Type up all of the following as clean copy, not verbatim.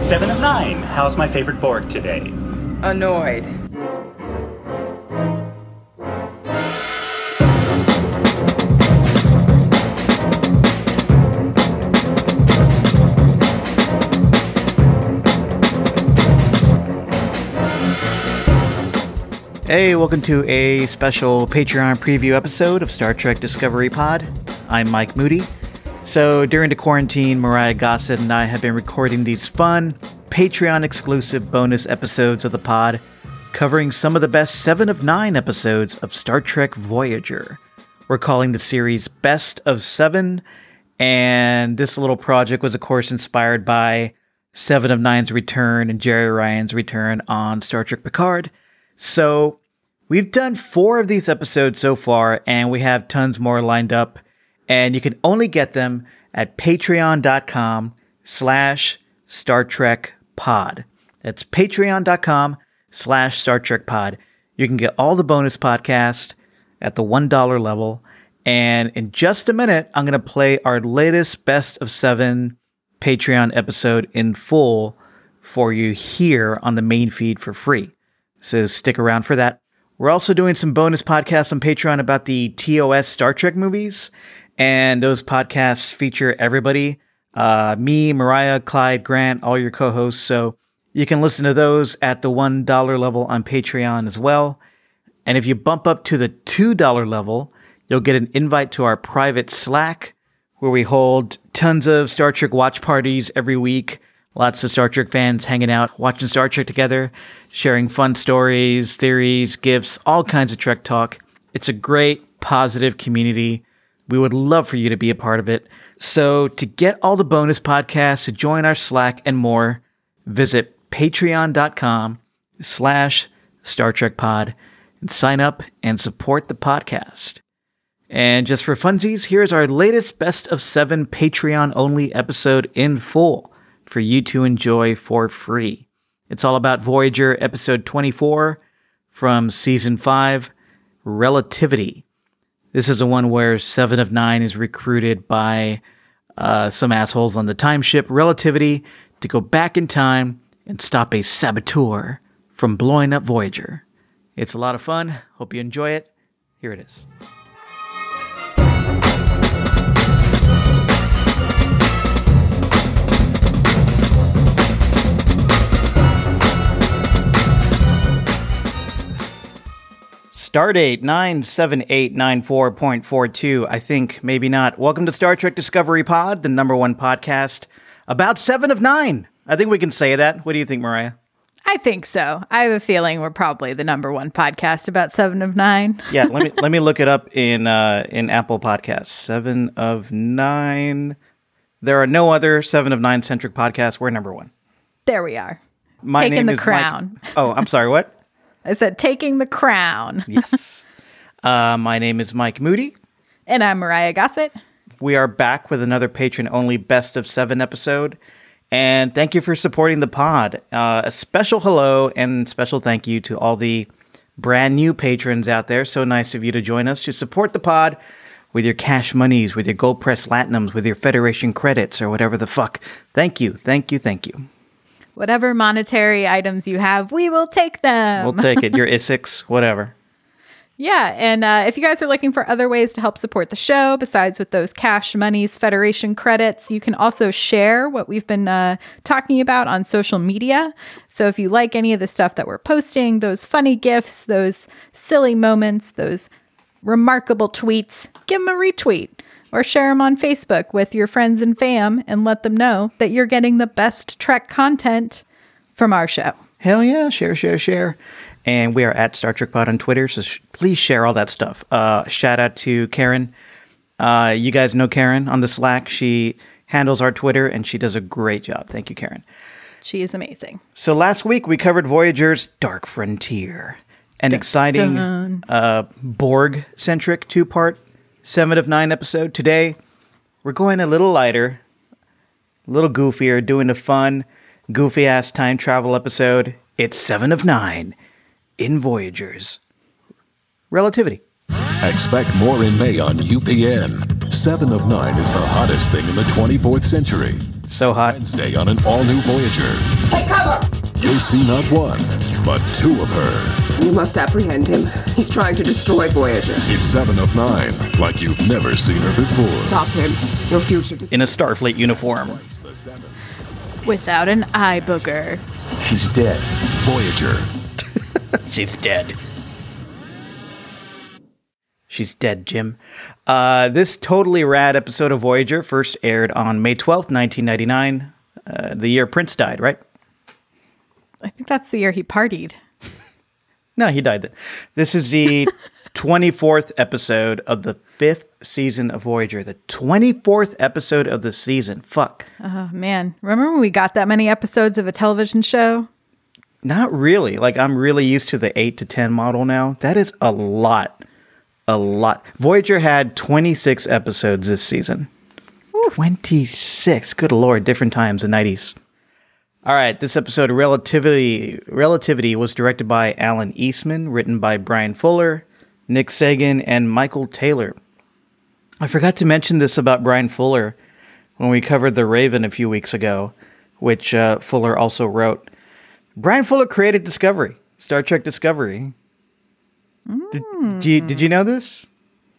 7 of 9. How's my favorite Borg today? Annoyed. Hey, welcome to a special Patreon preview episode of Star Trek Discovery Pod. I'm Mike Moody. So during the quarantine, Mariah Gossett and I have been recording these fun, Patreon-exclusive bonus episodes of the pod, covering some of the best 7 of 9 episodes of Star Trek Voyager. We're calling the series Best of 7, and this little project was, of course, inspired by 7 of 9's return and Jeri Ryan's return on Star Trek Picard. So we've done 4 of these episodes so far, and we have tons more lined up. And you can only get them at patreon.com/Star Trek Pod. That's patreon.com/Star Trek Pod. You can get all the bonus podcasts at the $1 level. And in just a minute, I'm going to play our latest Best of 7 Patreon episode in full for you here on the main feed for free. So stick around for that. We're also doing some bonus podcasts on Patreon about the TOS Star Trek movies. And those podcasts feature everybody. Me, Mariah, Clyde, Grant, all your co-hosts. So you can listen to those at the $1 level on Patreon as well. And if you bump up to the $2 level, you'll get an invite to our private Slack, where we hold tons of Star Trek watch parties every week. Lots of Star Trek fans hanging out, watching Star Trek together, sharing fun stories, theories, gifts, all kinds of Trek talk. It's a great, positive community. We would love for you to be a part of it. So to get all the bonus podcasts, to join our Slack and more, visit patreon.com/Star Trek Pod and sign up and support the podcast. And just for funsies, here's our latest Best of 7 Patreon-only episode in full for you to enjoy for free. It's all about Voyager episode 24 from season 5, Relativity. This is the one where 7 of 9 is recruited by some assholes on the time ship Relativity to go back in time and stop a saboteur from blowing up Voyager. It's a lot of fun. Hope you enjoy it. Here it is. Stardate 97894.42. I think, maybe not. Welcome to Star Trek Discovery Pod, the #1 podcast about 7 of 9. I think we can say that. What do you think, Mariah? I think so. I have a feeling we're probably the #1 podcast about 7 of 9. Yeah, let me look it up in Apple Podcasts. 7 of 9. There are no other 7 of 9 centric podcasts. We're #1. There we are. My Taking name the is crown. Mike. Oh, I'm sorry, what? I said taking the crown. Yes. My name is Mike Moody. And I'm Mariah Gossett. We are back with another patron-only Best of 7 episode. And thank you for supporting the pod. A special hello and special thank you to all the brand new patrons out there. So nice of you to join us to support the pod with your cash monies, with your Gold Press Platinums, with your Federation credits, or whatever the fuck. Thank you, thank you, thank you. Whatever monetary items you have, we will take them. We'll take it. Your ISICs, whatever. Yeah, and if you guys are looking for other ways to help support the show, besides with those cash monies, Federation credits, you can also share what we've been talking about on social media. So if you like any of the stuff that we're posting, those funny GIFs, those silly moments, those remarkable tweets, give them a retweet. Or share them on Facebook with your friends and fam and let them know that you're getting the best Trek content from our show. Hell yeah, share. And we are at Star Trek Pod on Twitter, so please share all that stuff. Shout out to Karen. You guys know Karen on the Slack. She handles our Twitter, and she does a great job. Thank you, Karen. She is amazing. So last week, we covered Voyager's Dark Frontier, an exciting Borg-centric 2-part 7 of 9 episode. Today, we're going a little lighter, a little goofier, doing a fun, goofy-ass time travel episode. It's 7 of 9 in Voyager's Relativity. Expect more in May on UPN. 7 of 9 is the hottest thing in the 24th century. So hot. Wednesday on an all-new Voyager. Take cover! You'll see not one, but two of her. You must apprehend him. He's trying to destroy Voyager. It's 7 of 9, like you've never seen her before. Stop him. Your future... In a Starfleet uniform. Without an eye booger. She's dead. Voyager. She's dead. She's dead, Jim. This totally rad episode of Voyager first aired on May 12th, 1999, the year Prince died, right? I think that's the year he partied. No, he died. This is the 24th episode of the 5th season of Voyager. The 24th episode of the season. Fuck. Oh, man. Remember when we got that many episodes of a television show? Not really. Like, I'm really used to the 8 to 10 model now. That is a lot. A lot. Voyager had 26 episodes this season. Ooh. 26. Good Lord. Different times, the 90s. All right. This episode, Relativity, was directed by Alan Eastman, written by Brian Fuller, Nick Sagan, and Michael Taylor. I forgot to mention this about Brian Fuller when we covered The Raven a few weeks ago, which Fuller also wrote. Brian Fuller created Discovery, Star Trek Discovery. Did you know this?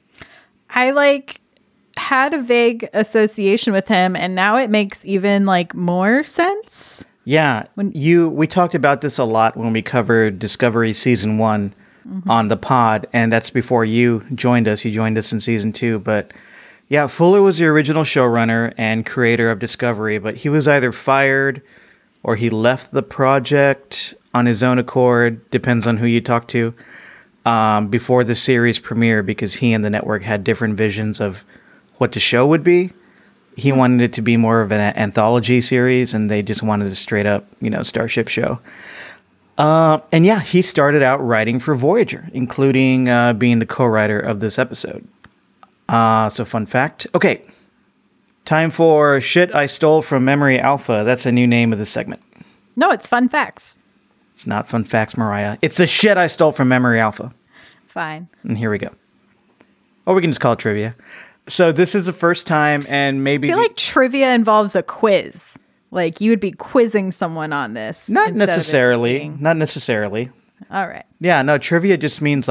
I had a vague association with him, and now it makes even more sense. Yeah, we talked about this a lot when we covered Discovery Season 1 on the pod, and that's before you joined us. You joined us in Season 2, but yeah, Fuller was the original showrunner and creator of Discovery, but he was either fired or he left the project on his own accord, depends on who you talk to, before the series premiere, because he and the network had different visions of what the show would be. He wanted it to be more of an anthology series, and they just wanted a straight up, Starship show. And yeah, he started out writing for Voyager, including being the co-writer of this episode. So fun fact. Okay, time for Shit I Stole from Memory Alpha. That's a new name of the segment. No, it's Fun Facts. It's not Fun Facts, Mariah. It's the shit I stole from Memory Alpha. Fine. And here we go. Or we can just call it trivia. So this is the first time, and maybe... I feel like trivia involves a quiz. Like, you would be quizzing someone on this. Not necessarily. Not necessarily. All right. Yeah, no, trivia just means,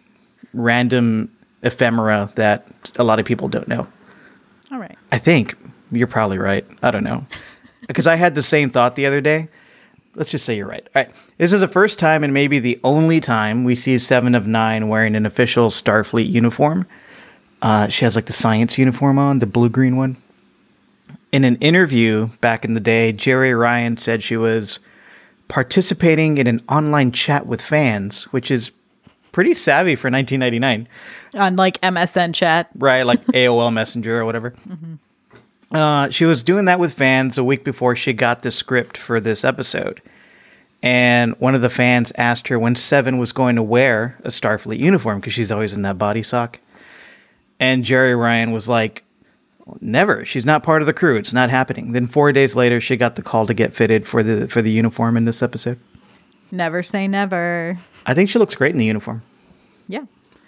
random ephemera that a lot of people don't know. All right. I think. You're probably right. I don't know. Because I had the same thought the other day. Let's just say you're right. All right. This is the first time, and maybe the only time, we see 7 of 9 wearing an official Starfleet uniform. She has the science uniform on, the blue-green one. In an interview back in the day, Jerry Ryan said she was participating in an online chat with fans, which is pretty savvy for 1999. On MSN chat. Right, like AOL Messenger or whatever. Mm-hmm. She was doing that with fans a week before she got the script for this episode. And one of the fans asked her when 7 was going to wear a Starfleet uniform, because she's always in that body sock. And Jerry Ryan was like, never. She's not part of the crew. It's not happening. Then 4 days later, she got the call to get fitted for the uniform in this episode. Never say never. I think she looks great in the uniform. Yeah.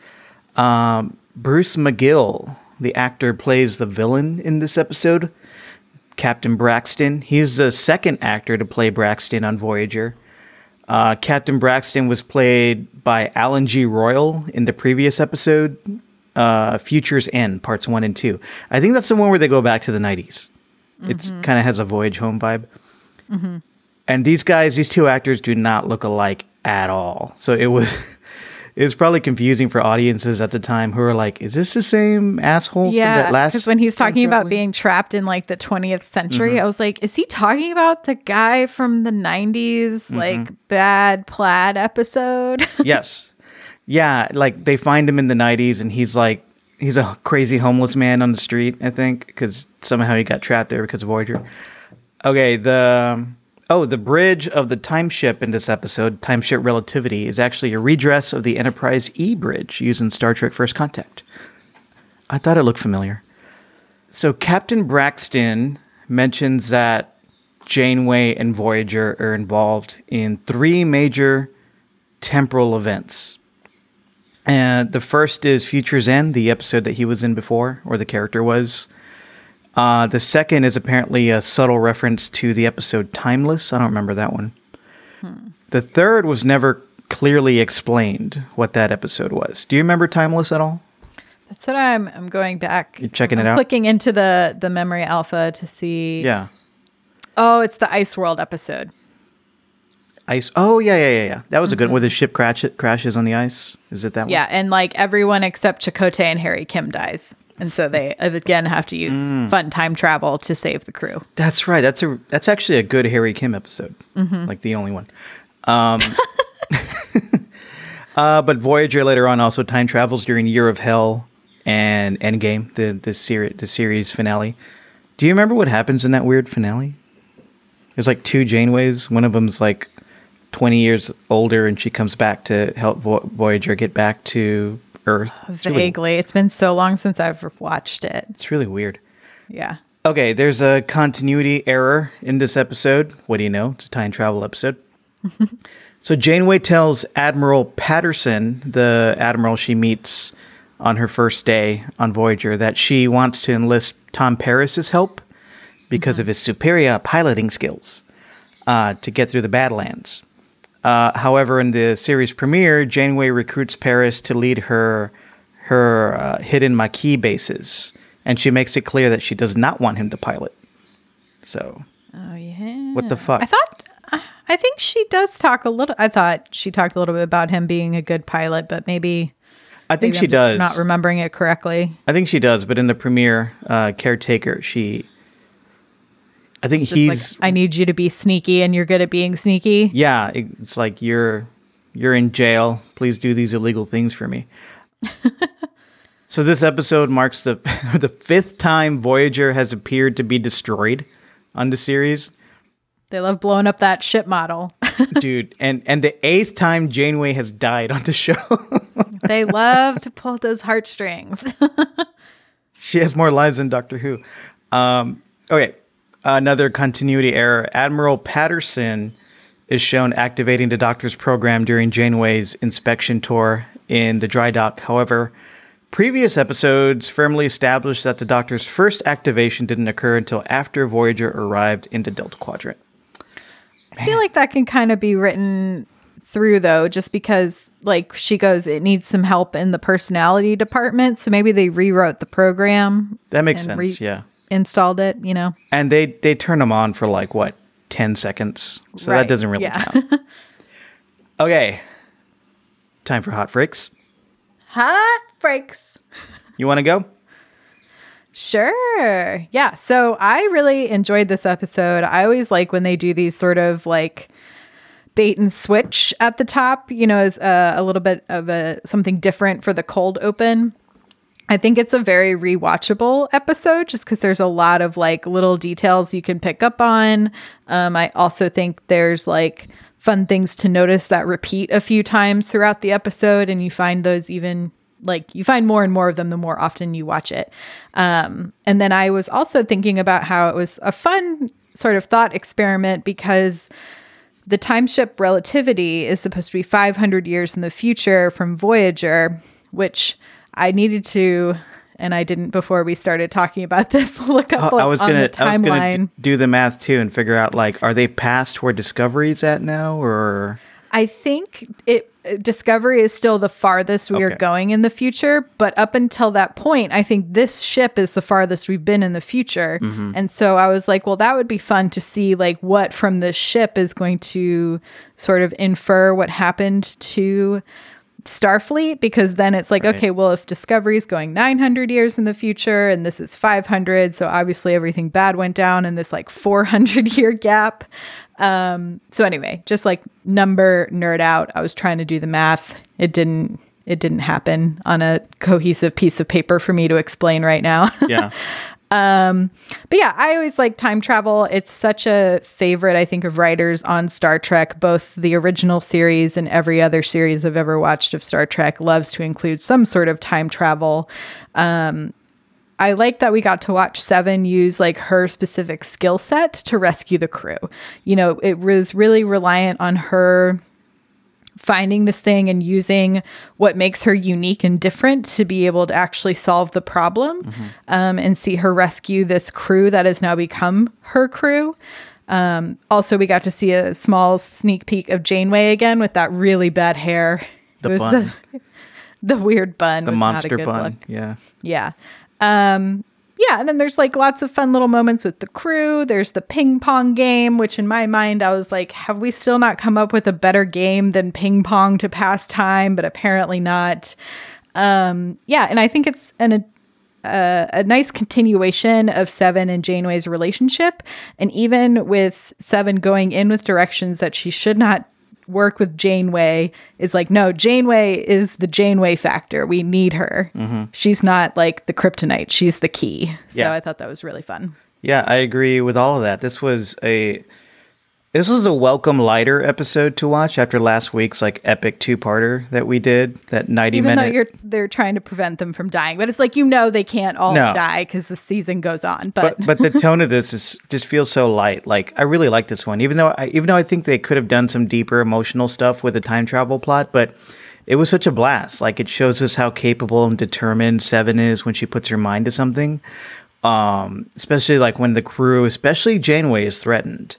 Bruce McGill, the actor, plays the villain in this episode, Captain Braxton. He's the second actor to play Braxton on Voyager. Captain Braxton was played by Alan G. Royal in the previous episode, Future's End, parts 1 and 2. I think that's the one where they go back to the 90s. Mm-hmm. It's kind of has a Voyage Home vibe. Mm-hmm. And these two actors do not look alike at all. So it was probably confusing for audiences at the time who were like, is this the same asshole? Yeah, because when he's talking about being trapped in the 20th century, I was like, is he talking about the guy from the 90s, bad plaid episode? Yes. Yeah, they find him in the 90s, and he's a crazy homeless man on the street, I think, because somehow he got trapped there because of Voyager. Okay, the bridge of the time ship in this episode, Time Ship Relativity, is actually a redress of the Enterprise E bridge used in Star Trek First Contact. I thought it looked familiar. So Captain Braxton mentions that Janeway and Voyager are involved in 3 major temporal events. And the first is Future's End, the episode that he was in before, or the character was. The second is apparently a subtle reference to the episode Timeless. I don't remember that one. The third was never clearly explained what that episode was. Do you remember Timeless at all? That's what I'm going back. You're checking it I'm out? clicking into the memory alpha to see. Yeah. Oh, it's the Ice World episode. Ice. Oh, yeah. That was a good one. Where the ship crashes on the ice. Is it that one? Yeah, and like everyone except Chakotay and Harry Kim dies. And so they again have to use fun time travel to save the crew. That's right. That's actually a good Harry Kim episode. Like the only one. But Voyager later on also time travels during Year of Hell and Endgame, the series finale. Do you remember what happens in that weird finale? There's like two Janeways. One of them's like 20 years older, and she comes back to help Voyager get back to Earth. Vaguely. It's been so long since I've watched it. It's really weird. Yeah. Okay, there's a continuity error in this episode. What do you know? It's a time travel episode. So Janeway tells Admiral Patterson, the admiral she meets on her first day on Voyager, that she wants to enlist Tom Paris's help because of his superior piloting skills to get through the Badlands. However, in the series premiere, Janeway recruits Paris to lead her hidden Maquis bases, and she makes it clear that she does not want him to pilot. So, Oh, yeah. what the fuck? I think she does talk a little. I thought she talked a little bit about him being a good pilot, but maybe I think maybe she I'm just does. not remembering it correctly. I think she does, but in the premiere, Caretaker, I think Just he's like, I need you to be sneaky, and you're good at being sneaky. yeah. It's like you're in jail. Please do these illegal things for me. So this episode marks the fifth time Voyager has appeared to be destroyed on the series. They love blowing up that ship model. Dude, and the eighth time Janeway has died on the show. They love to pull those heartstrings. She has more lives than Doctor Who. Okay, another continuity error. Admiral Patterson is shown activating the Doctor's program during Janeway's inspection tour in the dry dock. However, previous episodes firmly established that the Doctor's first activation didn't occur until after Voyager arrived in the Delta Quadrant. I feel like that can kind of be written through, though, just because, like, she goes, it needs some help in the personality department. So maybe they rewrote the program. That makes and sense, yeah. Installed it, you know? And they turn them on for like, what, 10 seconds? So Right, that doesn't really yeah. count. Okay. Time for Hot Freaks. Hot breaks. You want to go? Sure. Yeah. So I really enjoyed this episode. I always like when they do these sort of like bait and switch at the top, you know, as a little bit of something different for the cold open. I think it's a very rewatchable episode just because there's a lot of like little details you can pick up on. I also think there's like fun things to notice that repeat a few times throughout the episode, and you find those even like you find more and more of them the more often you watch it. And then I was also thinking about how it was a fun sort of thought experiment because the time ship Relativity is supposed to be 500 years in the future from Voyager, which I needed to, and I didn't before we started talking about this, look up I was on gonna the timeline. do the math too and figure out like, are they past where Discovery's at now, or? I think Discovery is still the farthest we are Okay. going in the future, but up until that point, I think this ship is the farthest we've been in the future. Mm-hmm. And so I was like, well, that would be fun to see like what from this ship is going to sort of infer what happened to Starfleet, because then it's like, Right. okay, well, if Discovery is going 900 years in the future and this is 500, so obviously everything bad went down in this like 400 year gap. So anyway, just like number nerd out, I was trying to do the math. It didn't happen on a cohesive piece of paper for me to explain right now. Yeah. But yeah, I always like time travel. It's such a favorite, I think, of writers on Star Trek. Both the original series and every other series I've ever watched of Star Trek loves to include some sort of time travel. I like that we got to watch Seven use like her specific skill set to rescue the crew. You know, it was really reliant on her finding this thing and using what makes her unique and different to be able to actually solve the problem, and see her rescue this crew that has now become her crew. Also, we got to see a small sneak peek of Janeway again with that really bad hair. The bun. The weird bun. The was monster not a good bun. look. Yeah. Yeah. Yeah, and then there's like lots of fun little moments with the crew. There's the ping pong game, which in my mind, I was like, have we still not come up with a better game than ping pong to pass time? But apparently not. Yeah, and I think it's a nice continuation of Seven and Janeway's relationship. And even with Seven going in with directions that she should not work with Janeway, is like, no, Janeway is the Janeway factor. We need her. She's not like the kryptonite. She's the key. So Yeah. I thought that was really fun. Yeah, I agree with all of that. This was a welcome lighter episode to watch after last week's like epic 2-parter that we did, that 90 Even minute. though they're trying to prevent them from dying, but it's like, they can't all No. die because the season goes on. But But the tone of this just feels so light. Like, I really like this one, even though I think they could have done some deeper emotional stuff with the time travel plot. But it was such a blast. Like, it shows us how capable and determined Seven is when she puts her mind to something. Especially like when the crew, especially Janeway, is threatened.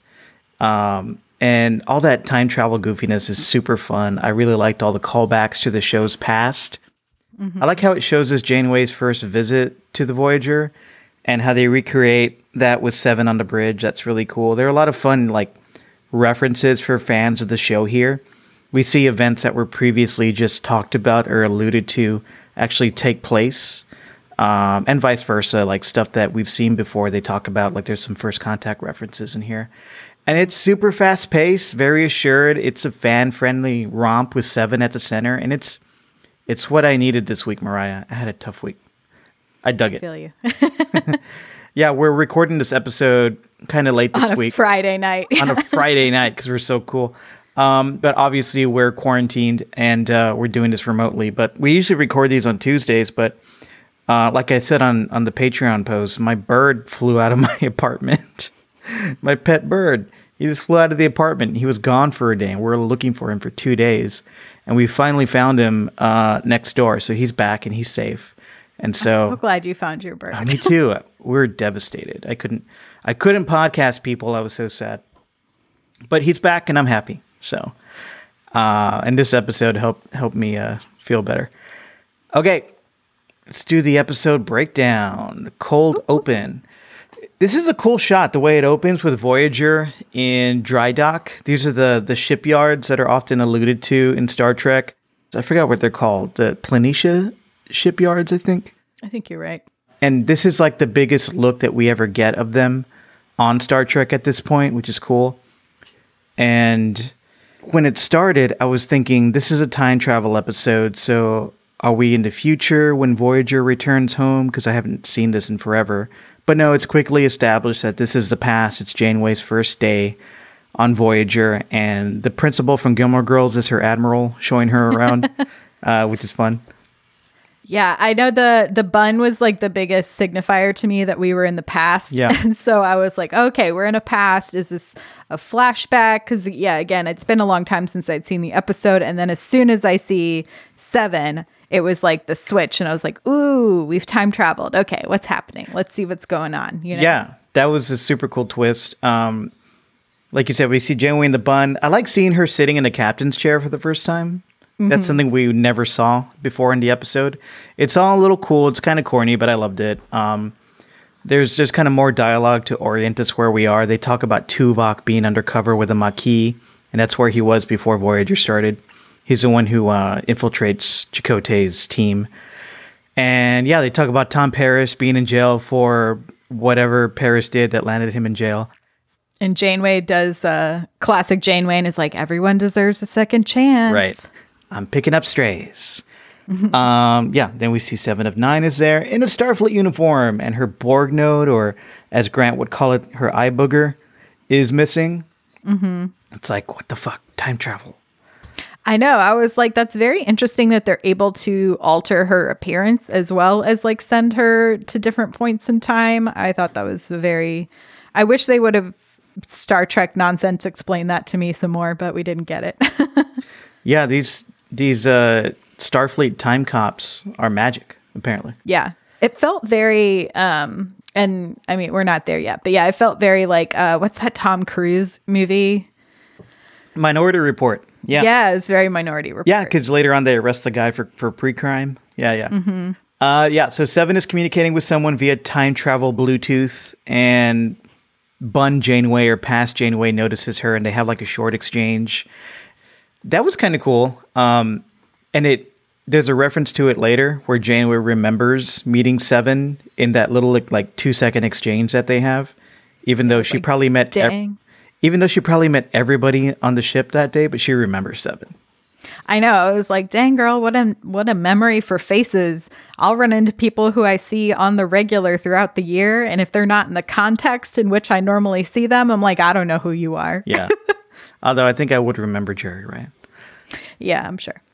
And all that time travel goofiness is super fun. I really liked all the callbacks to the show's past. I like how it shows us Janeway's first visit to the Voyager and how they recreate that with Seven on the bridge. That's really cool. There are a lot of fun like references for fans of the show here. We see events that were previously just talked about or alluded to actually take place, and vice versa, like stuff that we've seen before they talk about. Like there's some First Contact references in here. And it's super fast paced, very assured. It's a fan friendly romp with Seven at the center, and it's what I needed this week, Mariah. I had a tough week. I dug I it. feel you. Yeah, we're recording this episode kind of late this On a week. Friday night. On a Friday night because we're so cool. But obviously we're quarantined and we're doing this remotely. But we usually record these on Tuesdays. But like I said on the Patreon post, my bird flew out of my apartment. My pet bird. He just flew out of the apartment. He was gone for a day, and we're looking for him for 2 days. And we finally found him next door. So he's back and he's safe. And so, I'm so glad you found your bird. me too. We're devastated. I couldn't podcast people. I was so sad. But he's back and I'm happy. So, and this episode helped me feel better. Okay, let's do the episode breakdown. The cold open. This is a cool shot, the way it opens with Voyager in dry dock. These are the shipyards that are often alluded to in Star Trek. I forgot what they're called. The Planitia shipyards, I think. I think you're right. And this is like the biggest look that we ever get of them on Star Trek at this point, which is cool. And when it started, I was thinking, this is a time travel episode, so are we in the future when Voyager returns home? Because I haven't seen this in forever. But no, it's quickly established that this is the past. It's Janeway's first day on Voyager, and the principal from Gilmore Girls is her admiral, showing her around, which is fun. Yeah, I know the bun was like the biggest signifier to me that we were in the past. Yeah. And so I was like, okay, we're in a past. Is this a flashback? Because, yeah, again, it's been a long time since I'd seen the episode. And then as soon as I see Seven, it was like the switch. And I was like, ooh, we've time traveled. Okay, what's happening? Let's see what's going on. You know? Yeah, that was a super cool twist. Like you said, we see Janeway in the bun. I like seeing her sitting in the captain's chair for the first time. That's something we never saw before in the episode. It's all a little cool. It's kind of corny, but I loved it. There's just kind of more dialogue to orient us where we are. They talk about Tuvok being undercover with a Maquis, and that's where he was before Voyager started. He's the one who infiltrates Chakotay's team. And yeah, they talk about Tom Paris being in jail for whatever Paris did that landed him in jail. And Janeway does classic Janeway and is like, everyone deserves a second chance. Right. I'm picking up strays. Yeah, then we see 7 of 9 is there in a Starfleet uniform, and her Borg node, or as Grant would call it, her eye booger, is missing. Mm-hmm. It's like, what the fuck? Time travel. I know. I was like, that's very interesting that they're able to alter her appearance as well as like send her to different points in time. I thought that was I wish they would have Star Trek nonsense explained that to me some more, but we didn't get it. Yeah, these Starfleet time cops are magic, apparently. Yeah. It felt very, and I mean, we're not there yet, but yeah, it felt very like, what's that Tom Cruise movie? Minority Report. Yeah. Yeah, it was very Minority Report. Yeah, because later on they arrest the guy for pre-crime. Yeah, yeah. Mm-hmm. So Seven is communicating with someone via time travel Bluetooth, and Bun Janeway or past Janeway notices her, and they have like a short exchange. That was kind of cool. And there's a reference to it later where Janeway remembers meeting Seven in that little like 2-second exchange that they have, even though she probably met everybody on the ship that day, but she remembers Seven. I know. I was like, dang girl, what a memory for faces. I'll run into people who I see on the regular throughout the year, and if they're not in the context in which I normally see them, I'm like, I don't know who you are. Yeah. Although I think I would remember Jerry, right? Yeah, I'm sure.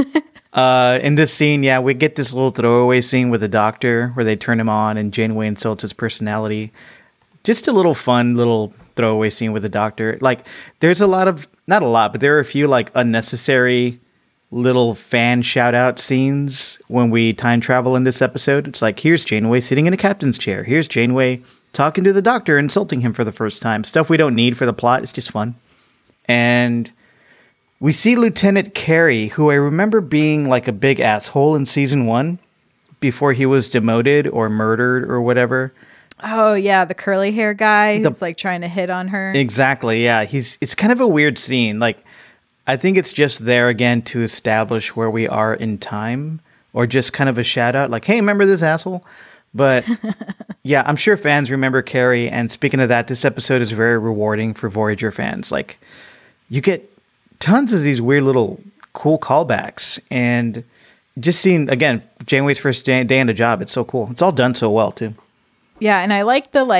In this scene, yeah, we get this little throwaway scene with the Doctor where they turn him on and Janeway insults his personality. Just a little fun little throwaway scene with the Doctor. Like, there's not a lot, but there are a few like unnecessary little fan shout out scenes when we time travel in this episode. It's like, here's Janeway sitting in a captain's chair. Here's Janeway talking to the Doctor, insulting him for the first time. Stuff we don't need for the plot. It's just fun. And we see Lieutenant Carey, who I remember being like a big asshole in season 1 before he was demoted or murdered or whatever. Oh, yeah, the curly hair guy who's like trying to hit on her. Exactly, yeah. It's kind of a weird scene. Like, I think it's just there again to establish where we are in time, or just kind of a shout out like, hey, remember this asshole? But yeah, I'm sure fans remember Carey. And speaking of that, this episode is very rewarding for Voyager fans. Like, you get tons of these weird little cool callbacks, and just seeing, again, Janeway's first day on the job. It's so cool. It's all done so well too. Yeah, and I like the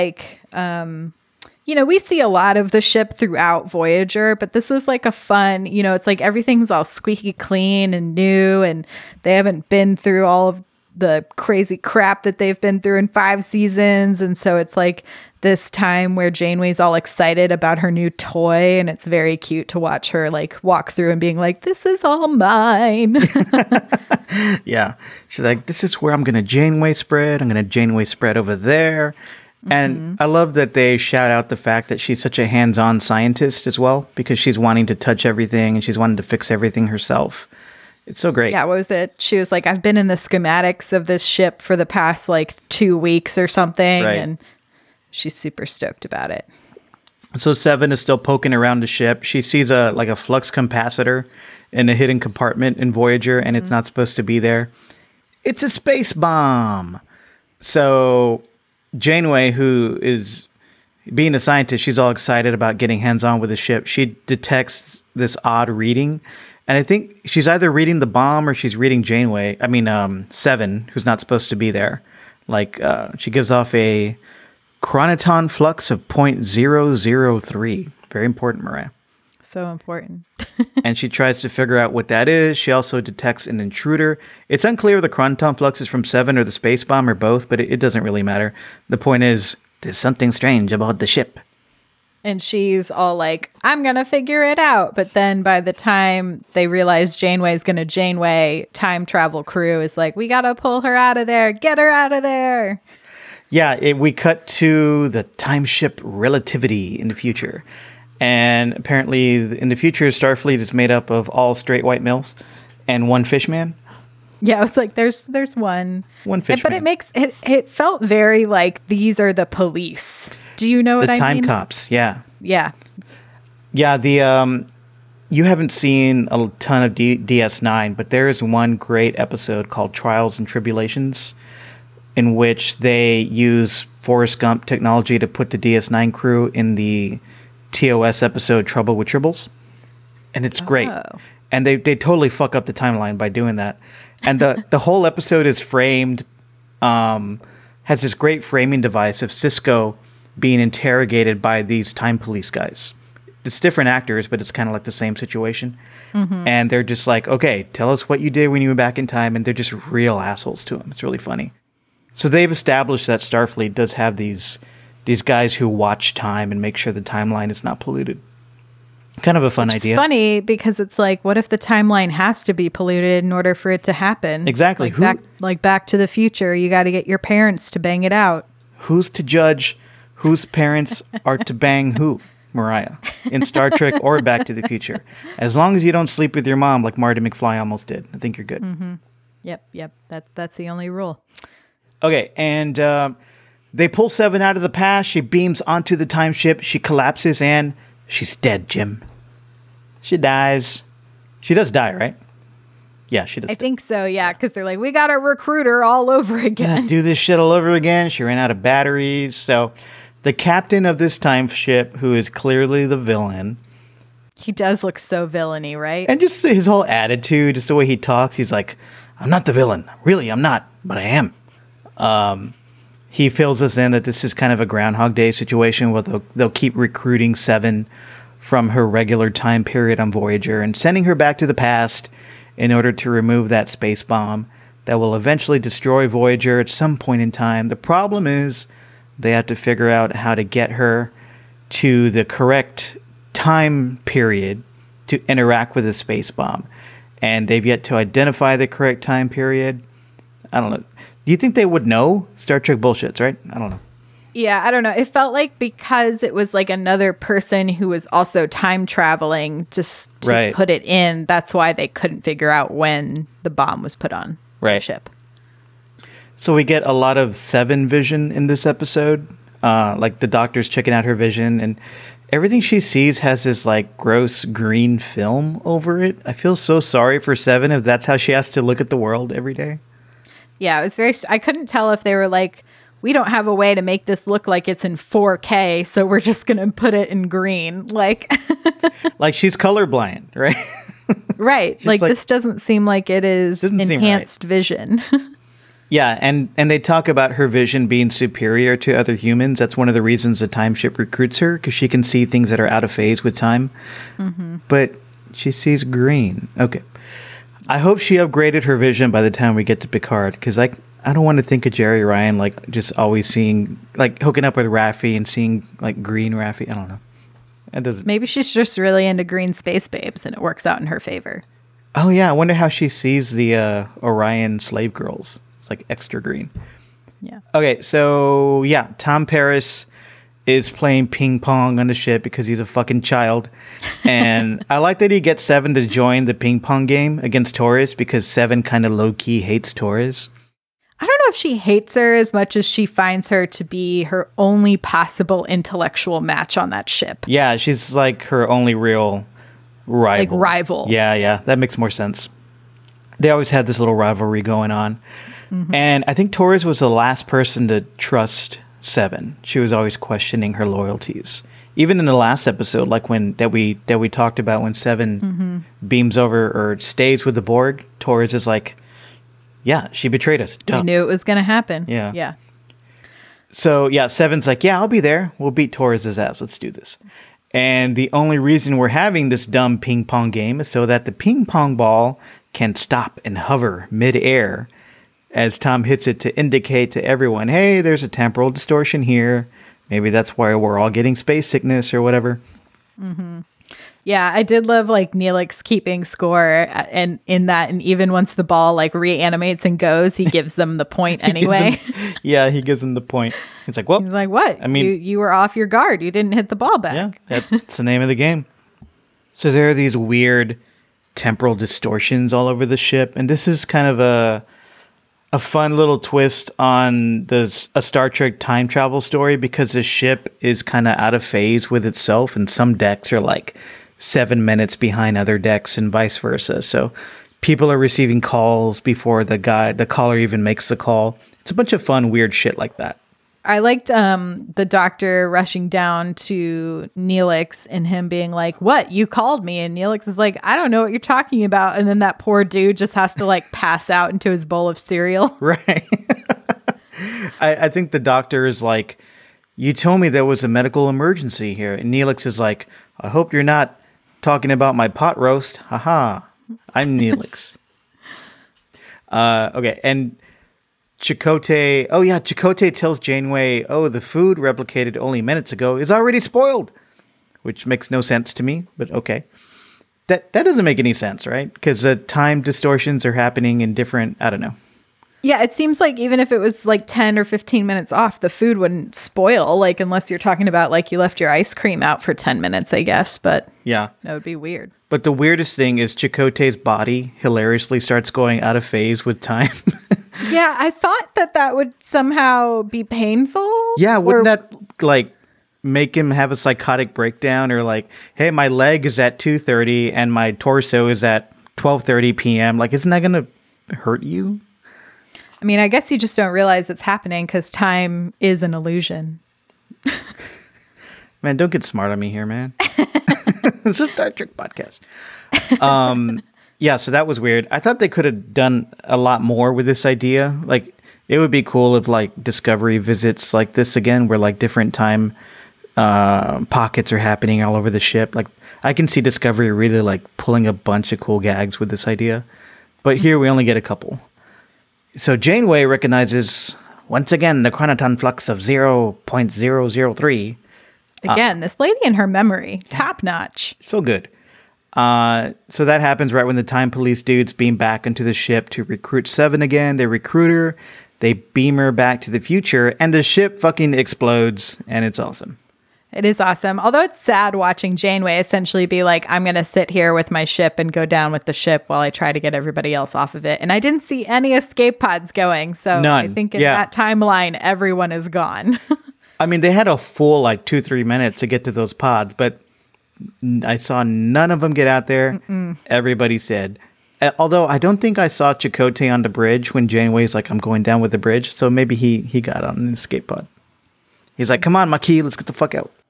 we see a lot of the ship throughout Voyager, but this was like a fun, it's like everything's all squeaky clean and new, and they haven't been through all of the crazy crap that they've been through in 5 seasons. And so it's like this time where Janeway's all excited about her new toy, and it's very cute to watch her like walk through and being like, this is all mine. Yeah. She's like, this is where I'm going to Janeway spread. I'm going to Janeway spread over there. Mm-hmm. And I love that they shout out the fact that she's such a hands-on scientist as well, because she's wanting to touch everything and she's wanting to fix everything herself. It's so great. Yeah, what was it? She was like, I've been in the schematics of this ship for the past like 2 weeks or something. Right. And she's super stoked about it. So Seven is still poking around the ship. She sees a flux capacitor in a hidden compartment in Voyager, and it's not supposed to be there. It's a space bomb. So Janeway, who is being a scientist, she's all excited about getting hands-on with the ship. She detects this odd reading, and I think she's either reading the bomb or she's reading Seven, who's not supposed to be there. Like, she gives off a chronoton flux of 0.003. Very important, Mariah. So important. And she tries to figure out what that is. She also detects an intruder. It's unclear if the chronoton flux is from Seven or the space bomb or both, but it doesn't really matter. The point is, there's something strange about the ship. And she's all like, I'm going to figure it out. But then by the time they realize Janeway's going to Janeway, time travel crew is like, we got to pull her out of there. Get her out of there. Yeah, we cut to the time ship Relativity in the future. And apparently in the future, Starfleet is made up of all straight white males and one fishman. Yeah, I was like, there's one fishman. But it makes it felt very like these are the police. Do you know what I mean? The time cops, yeah. Yeah. Yeah, you haven't seen a ton of DS9, but there is one great episode called Trials and Tribulations, in which they use Forrest Gump technology to put the DS9 crew in the TOS episode Trouble with Tribbles. And it's great. And they totally fuck up the timeline by doing that. And the whole episode is framed, has this great framing device of Sisko being interrogated by these time police guys. It's different actors, but it's kind of like the same situation. Mm-hmm. And they're just like, okay, tell us what you did when you were back in time. And they're just real assholes to him. It's really funny. So they've established that Starfleet does have these guys who watch time and make sure the timeline is not polluted. Kind of a fun It's idea. funny because it's like, what if the timeline has to be polluted in order for it to happen? Exactly. Like Back to the Future, you got to get your parents to bang it out. Who's to judge whose parents are to bang who, Mariah, in Star Trek or Back to the Future? As long as you don't sleep with your mom like Marty McFly almost did. I think you're good. Yep. That's the only rule. Okay, and they pull Seven out of the past. She beams onto the time ship. She collapses and she's dead, Jim. She dies. She does die, right? Yeah, she does. I think so, yeah, because they're like, we got to recruit her all over again. Do this shit all over again. She ran out of batteries. So the captain of this time ship, who is clearly the villain, He does look so villainy, right? and just his whole attitude, just the way he talks, he's like, I'm not the villain. Really, I'm not, but I am. He fills us in that this is kind of a Groundhog Day situation where they'll keep recruiting Seven from her regular time period on Voyager and sending her back to the past in order to remove that space bomb that will eventually destroy Voyager at some point in time. The problem is they have to figure out how to get her to the correct time period to interact with the space bomb. And they've yet to identify the correct time period. I don't know. Do you think they would know? Star Trek bullshits, right? I don't know. Yeah, I don't know. It felt like because it was like another person who was also time traveling just to Right. put it in, that's why they couldn't figure out when the bomb was put on the Right. ship. So we get a lot of Seven vision in this episode. Like the doctor's checking out her vision, and everything she sees has this like gross green film over it. I feel so sorry for Seven if that's how she has to look at the world every day. Yeah, it was very. I couldn't tell if they were like, we don't have a way to make this look like it's in 4K, so we're just going to put it in green. Like, Like she's colorblind, right? right. Like, like- this doesn't seem like it is Doesn't seem right. enhanced vision. Yeah, and they talk about her vision being superior to other humans. That's one of the reasons the time ship recruits her, because she can see things that are out of phase with time. But she sees green. Okay. I hope she upgraded her vision by the time we get to Picard, because I don't want to think of Jerry Ryan like just always seeing, like hooking up with Raffi and seeing like green Raffi. I don't know. That doesn't. Maybe she's just really into green space babes and it works out in her favor. Oh yeah, I wonder how she sees the Orion slave girls. It's like extra green. Yeah. Okay, so yeah, Tom Paris is playing ping pong on the ship because he's a fucking child. And I like that he gets Seven to join the ping pong game against Torres because Seven kind of low-key hates Torres. I don't know if she hates her as much as she finds her to be her only possible intellectual match on that ship. Yeah, she's like her only real rival. Like rival. Yeah, that makes more sense. They always had this little rivalry going on. And I think Torres was the last person to trust Seven. She was always questioning her loyalties. Even in the last episode, like when that we talked about when Seven beams over or stays with the Borg, Torres is like, yeah, she betrayed us. Duh. I knew it was going to happen. Yeah. Yeah. So yeah, Seven's like, yeah, I'll be there. We'll beat Torres' ass. Let's do this. And the only reason we're having this dumb ping pong game is so that the ping pong ball can stop and hover midair as Tom hits it to indicate to everyone, hey, there's a temporal distortion here. Maybe that's why we're all getting space sickness or whatever. Yeah, I did love like Neelix keeping score and in that, and even once the ball like reanimates and goes, he gives them the point anyway. Yeah, he gives them the point. It's like, well, He's like, "What? I mean- you were off your guard. You didn't hit the ball back." yeah, that's the name of the game. So there are these weird temporal distortions all over the ship, and this is kind of a fun little twist on a Star Trek time travel story because the ship is kind of out of phase with itself, and some decks are like 7 minutes behind other decks and vice versa. So people are receiving calls before the caller even makes the call. It's a bunch of fun, weird shit like that. I liked the doctor rushing down to Neelix and him being like, "What? You called me?" And Neelix is like, "I don't know what you're talking about." And then that poor dude just has to like pass out into his bowl of cereal. Right. I think the doctor is like, you told me there was a medical emergency here. And Neelix is like, I hope you're not talking about my pot roast. Haha. I'm Neelix. Okay. And Chakotay tells Janeway, oh, the food replicated only minutes ago is already spoiled. which makes no sense to me, but okay. That doesn't make any sense, right? Because the time distortions are happening in different, I don't know. Yeah, it seems like even if it was like 10 or 15 minutes off, the food wouldn't spoil, like unless you're talking about like you left your ice cream out for 10 minutes, I guess, but Yeah. that would be weird. But the weirdest thing is Chakotay's body hilariously starts going out of phase with time. Yeah, I thought that would somehow be painful. Yeah, wouldn't or- that like make him have a psychotic breakdown, or like, hey, my leg is at 2:30 and my torso is at 12:30 p.m. Like, isn't that gonna hurt you? I mean, I guess you just don't realize it's happening because time is an illusion. Man, don't get smart on me here, man. It's a Star Trek podcast. Yeah, so that was weird. I thought they could have done a lot more with this idea. Like, it would be cool if like Discovery visits like this again, where like different time pockets are happening all over the ship. Like, I can see Discovery really like pulling a bunch of cool gags with this idea, but here we only get a couple. So Janeway recognizes once again the chronoton flux of 0.003. Again, this lady and her memory, top notch. So good. So that happens right when the time police dudes beam back into the ship to recruit Seven again. They recruit her, they beam her back to the future, and the ship fucking explodes, and it's awesome. It is awesome. Although it's sad watching Janeway essentially be like, I'm going to sit here with my ship and go down with the ship while I try to get everybody else off of it. And I didn't see any escape pods going. So None. I think in Yeah. that timeline, everyone is gone. I mean, they had a full like 2-3 minutes to get to those pods, but I saw none of them get out there. Everybody said. Although I don't think I saw Chakotay on the bridge when Janeway's like, I'm going down with the bridge. So maybe he got on an escape pod. He's like, come on, Maquis, let's get the fuck out.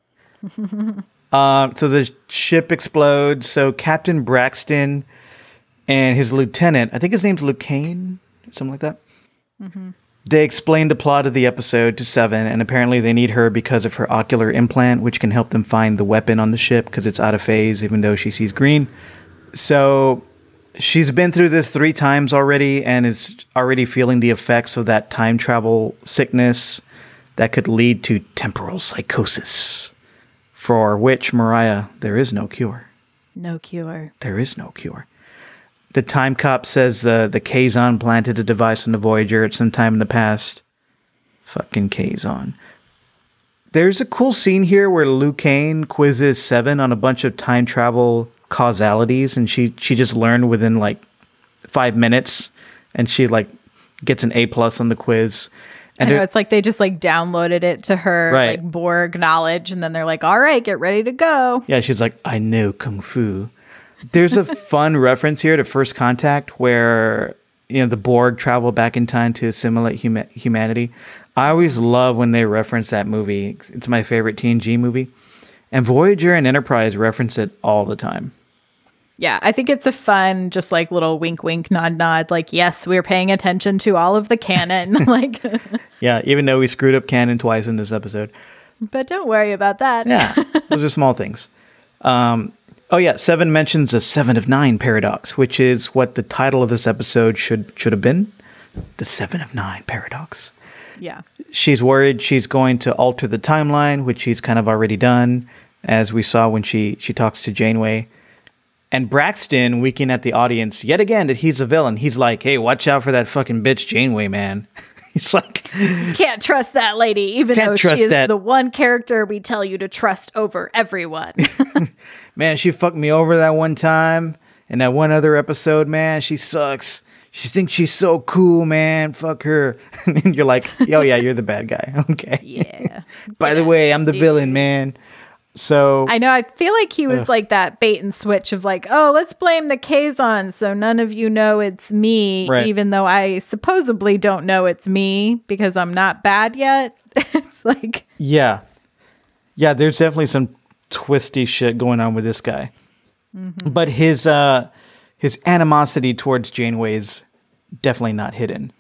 So the ship explodes. So Captain Braxton and his lieutenant, I think his name's Luke Kane, something like that. They explained the plot of the episode to Seven, and apparently they need her because of her ocular implant, which can help them find the weapon on the ship because it's out of phase, even though she sees green. So she's been through this 3 times already and is already feeling the effects of that time travel sickness that could lead to temporal psychosis, for which, Mariah, there is no cure. No cure. There is no cure. The time cop says the Kazon planted a device on the Voyager at some time in the past. Fucking Kazon. There's a cool scene here where Luke Kane quizzes Seven on a bunch of time travel causalities, and she just learned within like 5 minutes, and she like gets an A+ on the quiz. And I know, it's like they just like downloaded it to her Right. like Borg knowledge, and then they're like, all right, get ready to go. Yeah, she's like, I know Kung Fu. There's a fun reference here to First Contact where, you know, the Borg travel back in time to assimilate humanity. I always love when they reference that movie. It's my favorite TNG movie. And Voyager and Enterprise reference it all the time. Yeah, I think it's a fun, just like little wink, wink, nod, nod. Like, yes, we're paying attention to all of the canon. Like, Yeah, even though we screwed up canon twice in this episode. but don't worry about that. Yeah, those are small things. Oh yeah, Seven mentions the 7 of 9 paradox, which is what the title of this episode should have been. The 7 of 9 paradox. Yeah. She's worried she's going to alter the timeline, which she's kind of already done, as we saw when she talks to Janeway. And Braxton, winking at the audience yet again that he's a villain. He's like, hey, watch out for that fucking bitch Janeway, man. He's like, Can't trust that lady, even Can't though trust she is that. the one character we tell you to trust over everyone. man, she fucked me over that one time. And that one other episode, man, she sucks. She thinks she's so cool, man. Fuck her. And you're like, oh yeah, you're the bad guy. Okay. Yeah. By the way, I'm the villain, man. So I know. I feel like he was like that bait and switch of like, oh, let's blame the Kazon so none of you know it's me, Right. even though I supposedly don't know it's me because I'm not bad yet. It's like, yeah, there's definitely some twisty shit going on with this guy. But his animosity towards Janeway is definitely not hidden.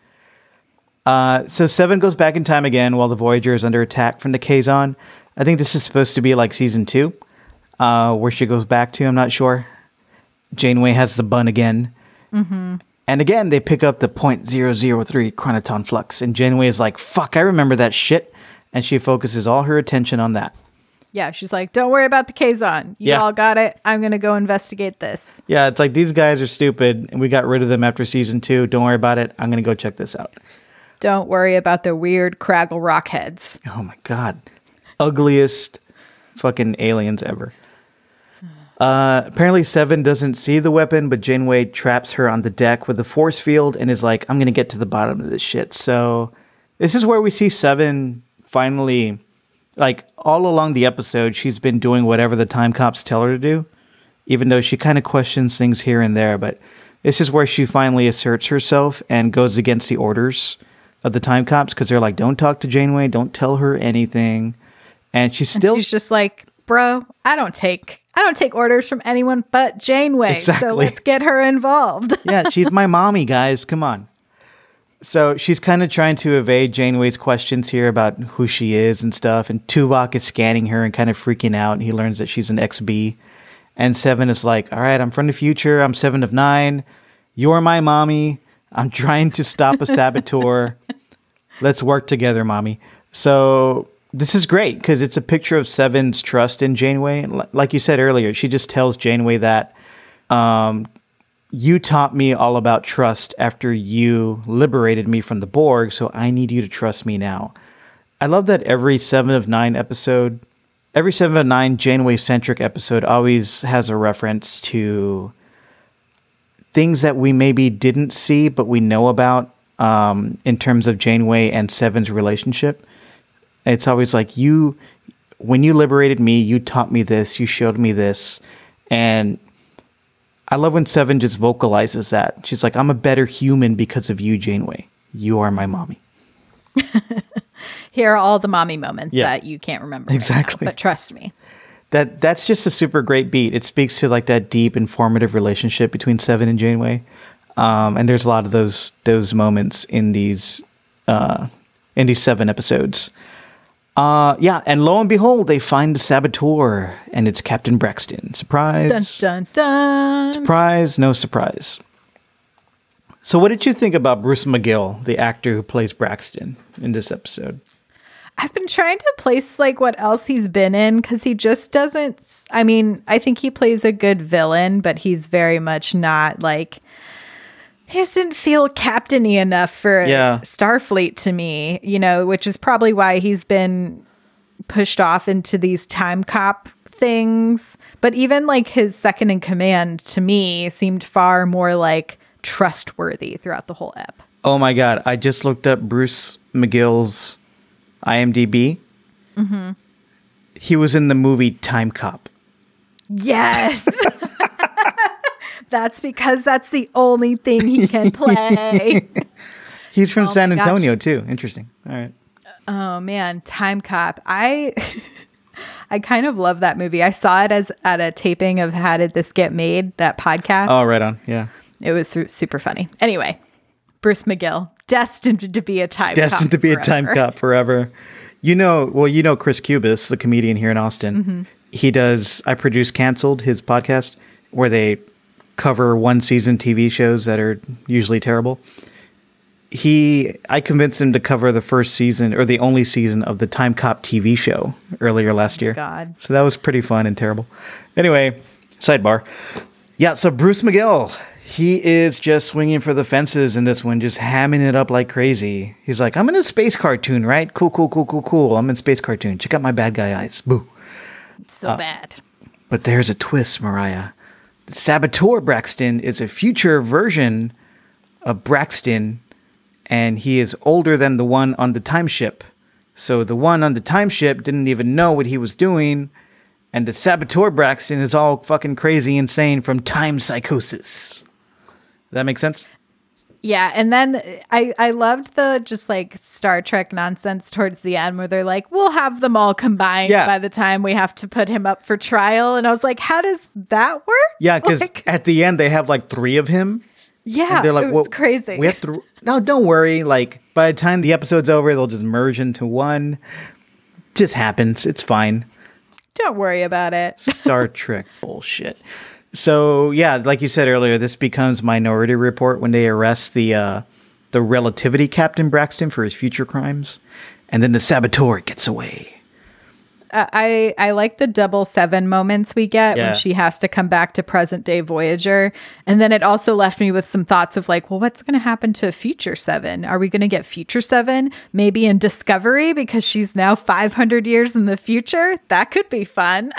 So Seven goes back in time again while the Voyager is under attack from the Kazon. I think this is supposed to be like season 2, where she goes back to. I'm not sure. Janeway has the bun again. And again, they pick up the 0.003 chronoton flux. And Janeway is like, fuck, I remember that shit. And she focuses all her attention on that. Yeah, she's like, don't worry about the Kazon. You Yeah. all got it. I'm going to go investigate this. Yeah, it's like, these guys are stupid, and we got rid of them after season 2. Don't worry about it. I'm going to go check this out. Don't worry about the weird Craggle rock heads. Oh my God. Ugliest fucking aliens ever. Apparently Seven doesn't see the weapon, but Janeway traps her on the deck with a force field and is like, I'm going to get to the bottom of this shit. So this is where we see Seven finally, like, all along the episode, she's been doing whatever the time cops tell her to do, even though she kind of questions things here and there. But this is where she finally asserts herself and goes against the orders of the time cops, because they're like, don't talk to Janeway, don't tell her anything. And she's She's just like, bro, I don't take orders from anyone but Janeway. Exactly. So let's get her involved. Yeah, she's my mommy, guys. Come on. So she's kind of trying to evade Janeway's questions here about who she is and stuff. And Tuvok is scanning her and kind of freaking out. And he learns that she's an XB. And Seven is like, all right, I'm from the future. I'm 7 of 9. You're my mommy. I'm trying to stop a saboteur. Let's work together, mommy. So this is great because it's a picture of Seven's trust in Janeway. And like you said earlier, she just tells Janeway that you taught me all about trust after you liberated me from the Borg, so I need you to trust me now. I love that every 7 of 9 episode, every 7 of 9 Janeway-centric episode always has a reference to things that we maybe didn't see but we know about in terms of Janeway and Seven's relationship. It's always like, when you liberated me, you taught me this, you showed me this. And I love when Seven just vocalizes that. She's like, I'm a better human because of you, Janeway. You are my mommy. Here are all the mommy moments Yeah. that you can't remember. Exactly. Right now, but trust me. That's just a super great beat. It speaks to like that deep, informative relationship between Seven and Janeway. And there's a lot of those moments in these 7 episodes. Yeah, and lo and behold, they find the saboteur, and it's Captain Braxton. Surprise. Dun, dun, dun. Surprise, no surprise. So what did you think about Bruce McGill, the actor who plays Braxton in this episode? I've been trying to place like what else he's been in because he just doesn't. I mean, I think he plays a good villain, but he's very much not like. He just didn't feel captain-y enough for Starfleet to me, which is probably why he's been pushed off into these time cop things. But even like his second in command to me seemed far more like trustworthy throughout the whole ep. Oh my God. I just looked up Bruce McGill's IMDb. Mm-hmm. He was in the movie Time Cop. Yes. That's because that's the only thing he can play. He's from San Antonio too. Interesting. All right. Oh man, Time Cop. I kind of love that movie. I saw it at a taping of How Did This Get Made, that podcast. Oh, right on. Yeah. It was super funny. Anyway, Bruce McGill, destined to be a time cop. Destined to be forever. a time cop forever. You know Chris Cubis, the comedian here in Austin. Mm-hmm. I Produce Canceled, his podcast, where they cover one season TV shows that are usually terrible. I convinced him to cover the first season or the only season of the Time Cop TV show earlier last year. God. So that was pretty fun and terrible. Anyway, sidebar. Yeah, so Bruce McGill, he is just swinging for the fences in this one, just hamming it up like crazy. He's like, I'm in a space cartoon, right? Cool. I'm in space cartoon. Check out my bad guy eyes. Boo. It's so bad. But there's a twist, Mariah. Saboteur Braxton is a future version of Braxton, and he is older than the one on the time ship. So the one on the time ship didn't even know what he was doing, and the Saboteur Braxton is all fucking crazy insane from time psychosis. Does that make sense? Yeah, and then I loved the just like Star Trek nonsense towards the end where they're like, we'll have them all combined by the time we have to put him up for trial. And I was like, how does that work? Yeah, because at the end they have like 3 of him. Yeah, and they're like, it was crazy. We have to. No, don't worry. Like by the time the episode's over, they'll just merge into one. Just happens. It's fine. Don't worry about it. Star Trek bullshit. So yeah, like you said earlier, this becomes Minority Report when they arrest the relativity Captain Braxton for his future crimes, and then the saboteur gets away. I like the 7 moments we get Yeah. when she has to come back to present day Voyager. And then it also left me with some thoughts of like, well, what's going to happen to Future 7? Are we going to get Future 7 maybe in Discovery because she's now 500 years in the future? That could be fun.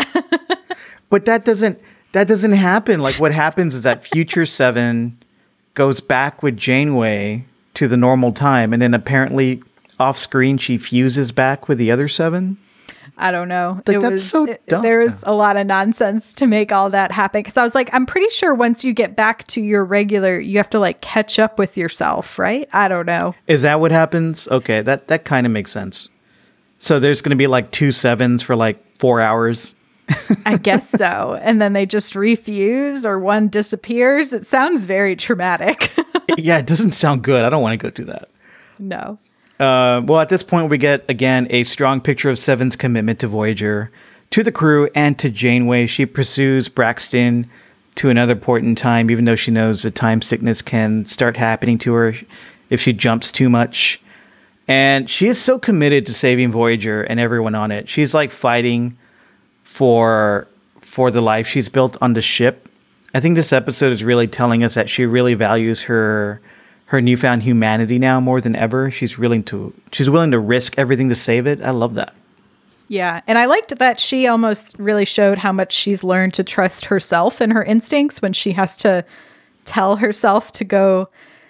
But that doesn't happen. Like what happens is that Future 7 goes back with Janeway to the normal time, and then apparently off screen she fuses back with the other 7. I don't know. Like, that's so dumb. There was a lot of nonsense to make all that happen. Because I was like, I'm pretty sure once you get back to your regular, you have to like catch up with yourself, right? I don't know. Is that what happens? Okay, that kind of makes sense. So there's going to be like 2 7s for like 4 hours. I guess so. And then they just refuse or one disappears. It sounds very traumatic. Yeah, it doesn't sound good. I don't want to go through that. No. Well, at this point, we get, again, a strong picture of Seven's commitment to Voyager, to the crew, and to Janeway. She pursues Braxton to another point in time, even though she knows that time sickness can start happening to her if she jumps too much. And she is so committed to saving Voyager and everyone on it. She's like fighting for the life she's built on the ship. I think this episode is really telling us that she really values her newfound humanity now more than ever. She's willing to risk everything to save it. I love that. Yeah. And I liked that she almost really showed how much she's learned to trust herself and her instincts when she has to tell herself to go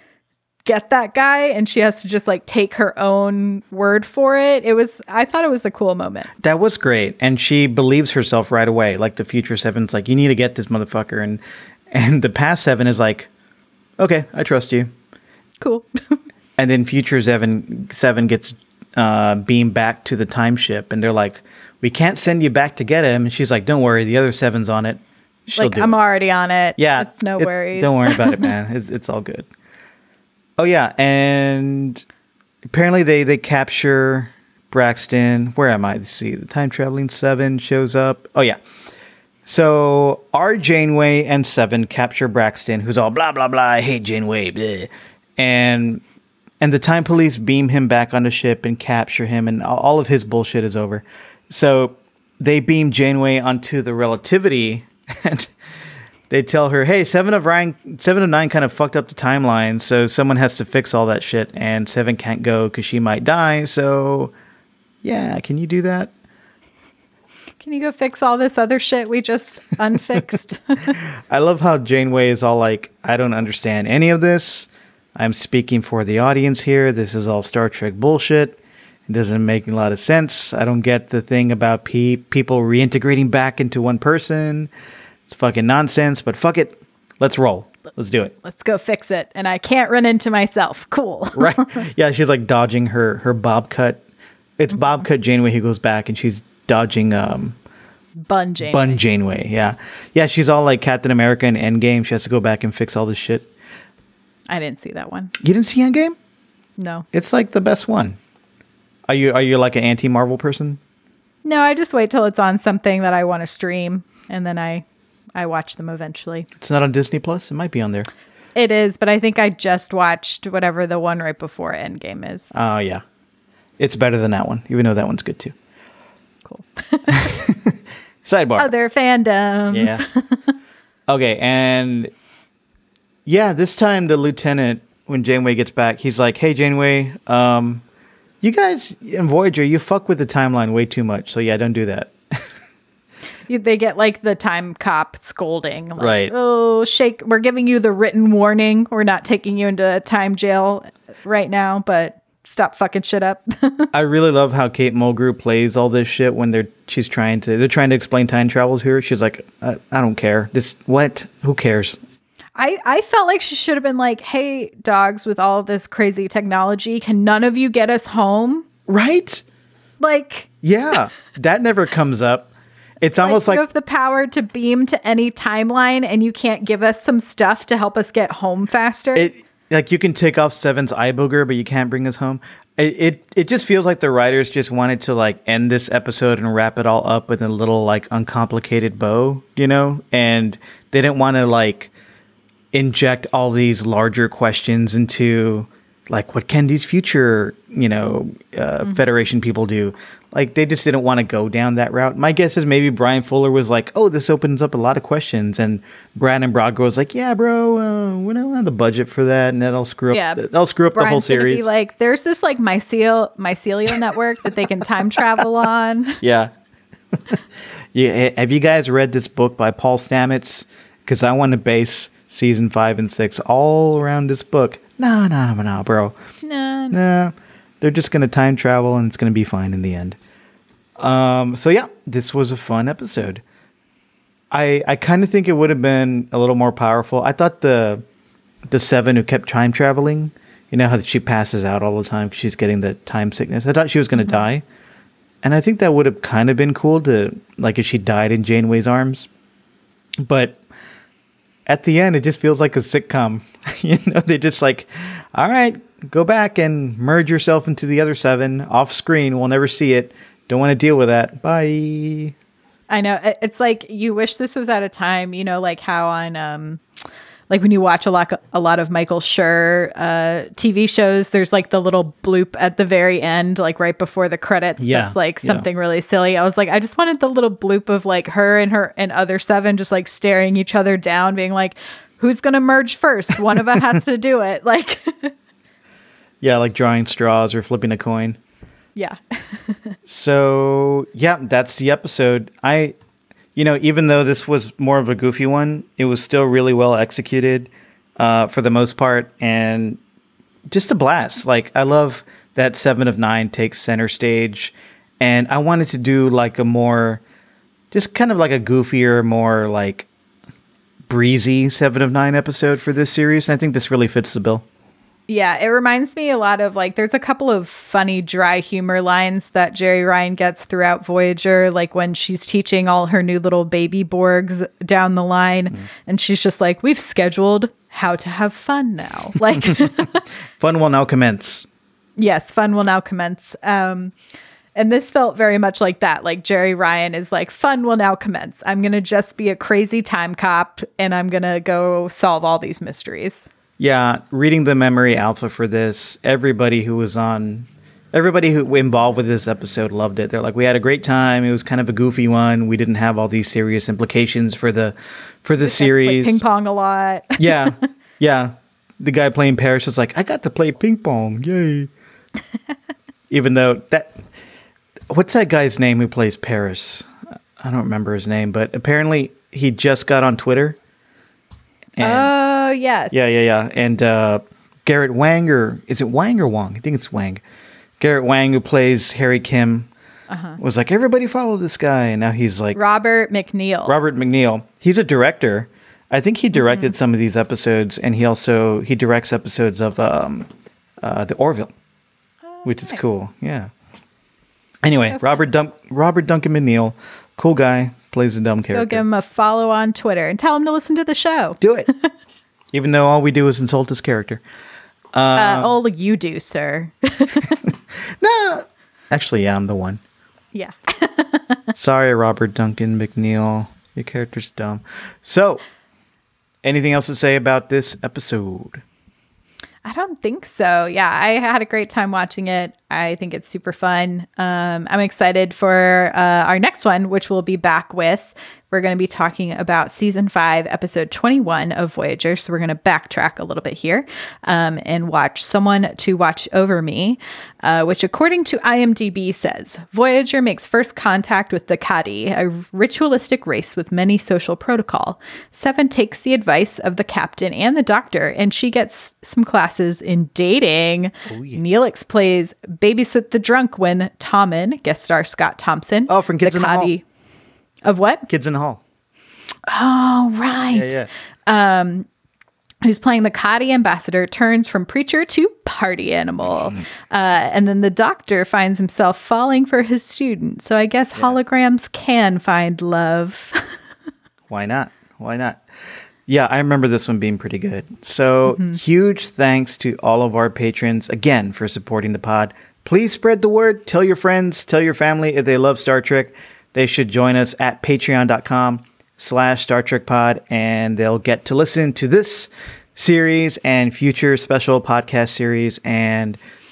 get that guy and she has to just like take her own word for it. I thought it was a cool moment. That was great. And she believes herself right away. Like the Future 7's like, you need to get this motherfucker. And the past 7 is like, okay, I trust you. Cool. And then Future 7 gets beamed back to the time ship, and they're like, "We can't send you back to get him." And she's like, "Don't worry, the other 7's on it. She'll like do I'm it." already on it. Yeah, it's no worries. Don't worry about it, man. It's all good. Oh yeah, and apparently they capture Braxton. Where am I? Let's see, the time traveling 7 shows up. Oh yeah. So our Janeway and 7 capture Braxton, who's all blah blah blah. I hate Janeway. Bleh. And the time police beam him back on the ship and capture him, and all of his bullshit is over. So they beam Janeway onto the relativity, and they tell her, "Hey, 7 of 9 kind of fucked up the timeline, so someone has to fix all that shit, and 7 can't go because she might die. So, yeah, can you do that? Can you go fix all this other shit we just unfixed?" I love how Janeway is all like, "I don't understand any of this. I'm speaking for the audience here. This is all Star Trek bullshit. It doesn't make a lot of sense. I don't get the thing about people reintegrating back into one person. It's fucking nonsense, but fuck it. Let's roll. Let's do it." Let's go fix it. And I can't run into myself. Cool. Right? Yeah, she's like dodging her bob cut. It's bob cut Janeway who goes back, and she's dodging Bun Janeway. Bun Janeway. Yeah. Yeah, she's all like Captain America in Endgame. She has to go back and fix all this shit. I didn't see that one. You didn't see Endgame? No. It's like the best one. Are you like an anti-Marvel person? No, I just wait till it's on something that I want to stream, and then I watch them eventually. It's not on Disney Plus? It might be on there. It is, but I think I just watched whatever the one right before Endgame is. Oh, yeah. It's better than that one, even though that one's good too. Cool. Sidebar. Other fandoms. Yeah. Okay, and yeah, this time the lieutenant, when Janeway gets back, he's like, "Hey, Janeway, you guys in Voyager, you fuck with the timeline way too much. So yeah, don't do that." They get like the time cop scolding. Like, Right. "Oh, we're giving you the written warning. We're not taking you into time jail right now, but stop fucking shit up." I really love how Kate Mulgrew plays all this shit when they're trying to explain time travel to her. She's like, I don't care. Who cares? I felt like she should have been like, "Hey, dogs, with all this crazy technology, can none of you get us home?" Right? Like, Yeah. That never comes up. It's almost you like have the power to beam to any timeline and you can't give us some stuff to help us get home faster. like you can take off Seven's eye booger, but you can't bring us home. It just feels like the writers just wanted to like end this episode and wrap it all up with a little like uncomplicated bow, you know? And they didn't want to like inject all these larger questions into like, what can these future, Federation people do? Like, they just didn't want to go down that route. My guess is maybe Brian Fuller was like, oh, this opens up a lot of questions. And Brandon Brodgo was like, yeah, bro, we don't have the budget for that. And that'll screw up, that'll screw up the whole series. Be like, there's this like mycelial network that they can time travel on. Yeah. Yeah. Have you guys read this book by Paul Stamets? Because I want to base season 5 and 6 all around this book. No, bro. No. They're just going to time travel and it's going to be fine in the end. So yeah, this was a fun episode. I kind of think it would have been a little more powerful. I thought the Seven who kept time traveling, you know how she passes out all the time because she's getting the time sickness. I thought she was going to die. And I think that would have kind of been cool to, like, if she died in Janeway's arms. But at the end, it just feels like a sitcom. You know, they're just like, all right, go back and merge yourself into the other Seven off screen. We'll never see it. Don't want to deal with that. Bye. I know. It's like you wish this was at a time, you know, like how on, like when you watch a lot of Michael Schur TV shows, there's like the little bloop at the very end, like right before the credits. Yeah, that's like something really silly. I was like, I just wanted the little bloop of like her and other Seven just like staring each other down, being like, who's going to merge first? One of us has to do it. Like, yeah, like drawing straws or flipping a coin. Yeah. So, yeah, that's the episode. Even though this was more of a goofy one, it was still really well executed for the most part. And just a blast. Like, I love that 7 of 9 takes center stage. And I wanted to do like a more, just kind of like a goofier, more like breezy 7 of 9 episode for this series. And I think this really fits the bill. Yeah, it reminds me a lot of like, there's a couple of funny dry humor lines that Jeri Ryan gets throughout Voyager, like when she's teaching all her new little baby Borgs down the line, and she's just like, we've scheduled how to have fun now. Like, fun will now commence. Yes, fun will now commence. And this felt very much like that. Like Jeri Ryan is like, fun will now commence. I'm going to just be a crazy time cop and I'm going to go solve all these mysteries. Yeah, reading the memory alpha for this, everybody who involved with this episode loved it. They're like, we had a great time. It was kind of a goofy one. We didn't have all these serious implications for the series. Ping pong a lot. Yeah. The guy playing Paris was like, I got to play ping pong. Yay. Even though what's that guy's name who plays Paris? I don't remember his name, but apparently he just got on Twitter. Oh, yes. Yeah. And Garrett Wang, or is it Wang or Wong? I think it's Wang. Garrett Wang, who plays Harry Kim, was like, everybody follow this guy. And now he's like... Robert McNeil. He's a director. I think he directed some of these episodes, and he directs episodes of The Orville, which is cool. Yeah. Anyway, Robert Duncan McNeil, cool guy. Plays a dumb character. Go give him a follow on Twitter and tell him to listen to the show. Do it. Even though all we do is insult his character. All you do, sir. No. Actually, yeah, I'm the one. Yeah. Sorry, Robert Duncan McNeil. Your character's dumb. So, anything else to say about this episode? I don't think so. Yeah, I had a great time watching it. I think it's super fun. I'm excited for our next one, which we'll be back with. We're going to be talking about season 5, episode 21 of Voyager. So we're going to backtrack a little bit here and watch Someone to Watch Over Me, which according to IMDb says, Voyager makes first contact with the Kadi, a ritualistic race with many social protocol. 7 takes the advice of the captain and the doctor, and she gets some classes in dating. Oh, yeah. Neelix plays Babysit the Drunk when Tommen, guest star Scott Thompson. Oh, from Kids in the Hall. Of what? Kids in the Hall. Oh, right. Yeah. Who's playing the Kadi ambassador, turns from preacher to party animal. And then the doctor finds himself falling for his student. So I guess holograms can find love. Why not? Yeah, I remember this one being pretty good. So huge thanks to all of our patrons, again, for supporting the pod. Please spread the word. Tell your friends, tell your family if they love Star Trek. They should join us at patreon.com/Star Trek Pod, and they'll get to listen to this series and future special podcast series. And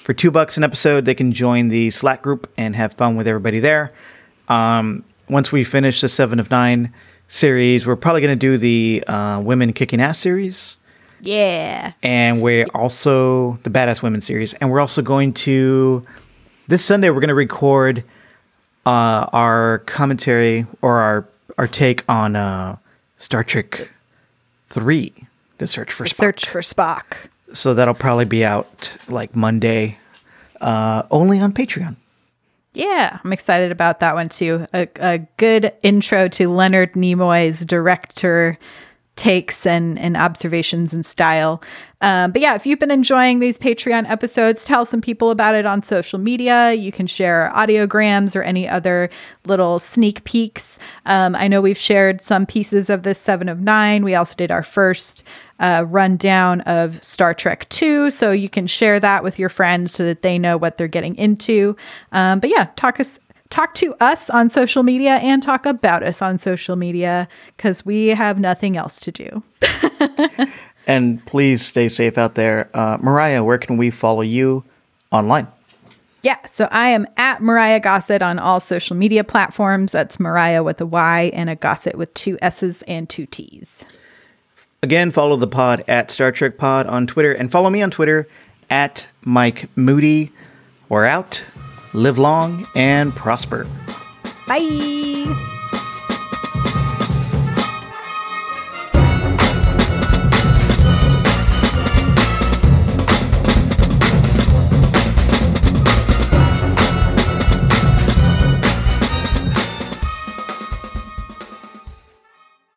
For $2 an episode, they can join the Slack group and have fun with everybody there. Once we finish the 7 of 9 series, we're probably going to do the Women Kicking Ass series. Yeah. And we're also the Badass Women series. And we're also going to, this Sunday, we're going to record our commentary or our take on Star Trek 3, The Search for Spock. Search for Spock. So that'll probably be out like Monday, only on Patreon. Yeah, I'm excited about that one too. A good intro to Leonard Nimoy's director takes and observations and style. But yeah, if you've been enjoying these Patreon episodes, tell some people about it on social media. You can share audiograms or any other little sneak peeks. I know we've shared some pieces of this 7 of 9. We also did our first rundown of Star Trek 2. So you can share that with your friends so that they know what they're getting into. But yeah, talk to us on social media and talk about us on social media because we have nothing else to do. And please stay safe out there. Mariah, where can we follow you online? Yeah, so I am at Mariah Gossett on all social media platforms. That's Mariah with a Y and a Gossett with 2 S's and 2 T's. Again, follow the pod at Star Trek Pod on Twitter and follow me on Twitter at Mike Moody. We're out. Live long and prosper. Bye.